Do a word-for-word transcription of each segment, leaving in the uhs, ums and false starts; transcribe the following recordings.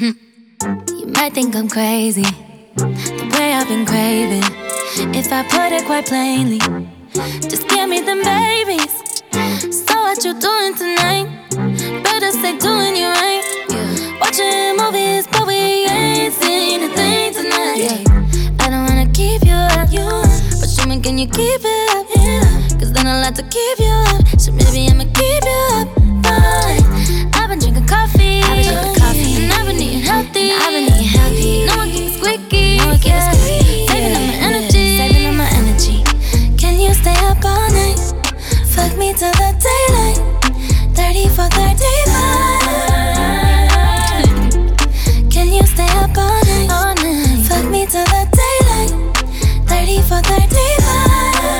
You might think I'm crazy, the way I've been craving. If I put it quite plainly, just give me them babies. So what you doing tonight? Better stay doing you right. Yeah. Watching movies, but we ain't seen a thing tonight. Yeah. I don't wanna keep you up, you up. But show me, can you keep it up? Yeah. Cause then I'll have to keep you up. So maybe I'ma keep you up. Fine. I've been drinking coffee, I've been drinking coffee, and I've been eating healthy. I've been eating healthy. No one keeps squeaky, no one keeps yeah. squeaky. Saving up my energy, saving up my energy. Can you stay up all night? Fuck me till the daylight. Thirty for thirty-five. Can you stay up all night? All night. Fuck me till the daylight. Thirty for thirty-five.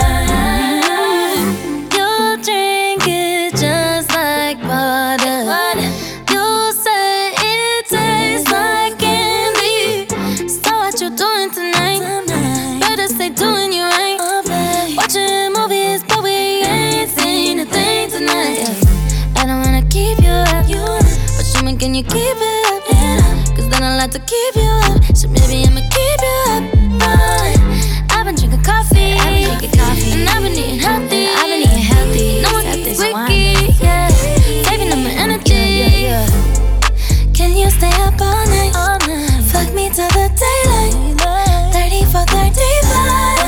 You drink it just like water. You say it tastes like candy. So what you doing tonight? Better stay doing you right. Watching movies, but we ain't seen a thing tonight. I don't wanna keep you up, you up. But show me, can you keep it up? Yeah. Cause then I'll have to keep you up. So maybe I'ma keep you up. Fine. I've been drinking coffee, I've been drinking coffee, and I've been eating healthy. I've been eating healthy. No one keeps squeaky, yeah. Saving up my energy. Yeah, yeah, yeah. Can you stay up all night? All night. Fuck me till the daylight. Thirty for thirty-five.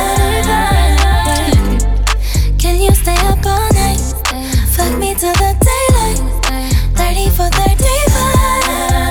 Can you stay up all night? Fuck me till the daylight. Thirty for thirty-five.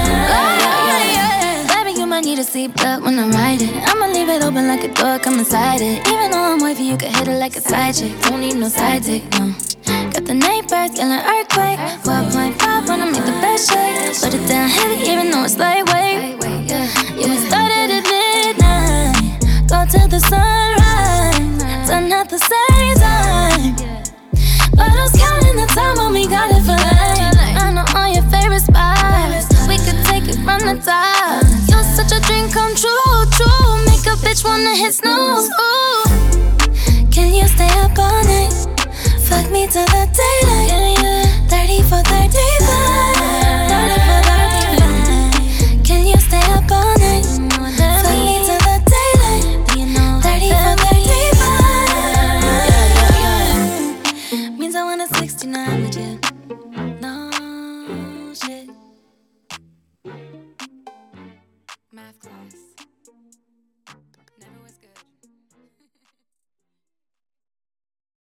Baby, you might need a seatbelt when I'm riding. I'ma leave it open like a door, come inside it. Even though I'm wavy, you can hit it like a side chick. Don't need no side dick, no. Got the neighbors yelling earthquake. twelve point five wanna make the best shake. Put it down heavy, even though it's lightweight. Yeah, we started at midnight, go till the sunrise. Done at the same time, but I was counting the time when we got it for life. I know all your favorite spots, we could take it from the top. You're such a dream come true, true. Make a bitch wanna hit snooze. Ooh. Can you stay up all night? Fuck me till the daylight. Thirty for thirty-five. Thirty for thirty-five. Can you stay up all night? Fuck me till the daylight. Thirty for thirty-five. Means I want a sixty-nine with you.